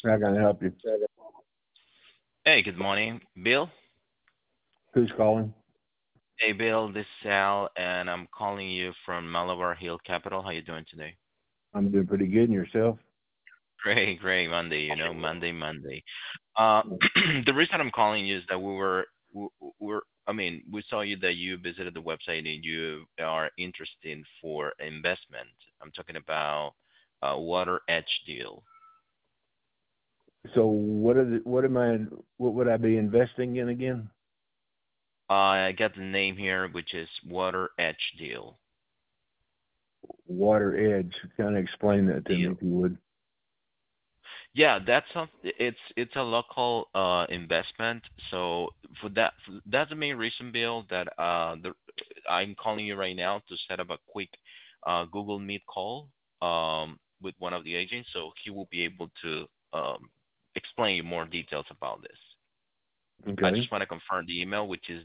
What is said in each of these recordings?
How can I help you? Hey, good morning, Bill. Who's calling? Hey, Bill, this is Sal, and I'm calling you from Malabar Hill Capital. How you doing today? I'm doing pretty good. And yourself? Great, great. Monday, Monday. Uh, the reason I'm calling you is that we saw you that you visited the website and you are interested for investment. I'm talking about Water Edge deal. So what would I be investing in again? I got the name here, which is Water Edge deal. Water Edge. Kind of explain that to me Deal. if you would. Yeah, it's a local investment. So that's the main reason, Bill, that I'm calling you right now to set up a quick Google Meet call with one of the agents, so he will be able to explain you more details about this. I Okay. just want to confirm the email, which is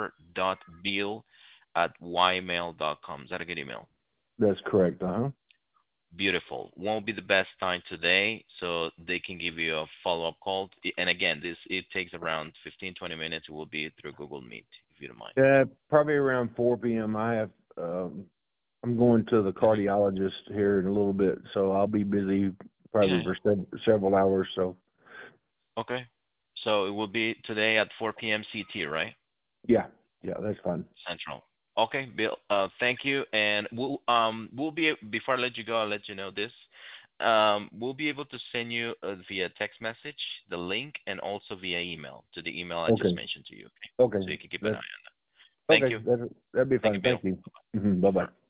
dever.bill@ymail.com. Is that a good email? That's correct. Uh-huh. Beautiful. Won't be the best time today, so they can give you a follow-up call. And again, this it takes around 15, 20 minutes. It will be through Google Meet, if you don't mind. Probably around 4 p.m. I'm going to the cardiologist here in a little bit, so I'll be busy Yeah. probably for several hours. So Okay. So it will be today at 4 p.m. CT, right? yeah, yeah, that's fine. Central. Okay, Bill. Thank you. And we'll be before I let you go, I'll let you know this. We'll be able to send you via text message the link and also via email to the email I just Okay. mentioned to you. Okay. Okay. So you can keep an eye That's on that. Thank okay. you. That'd be Thank you, fine. Bill. Thank you. Bye bye. Sure.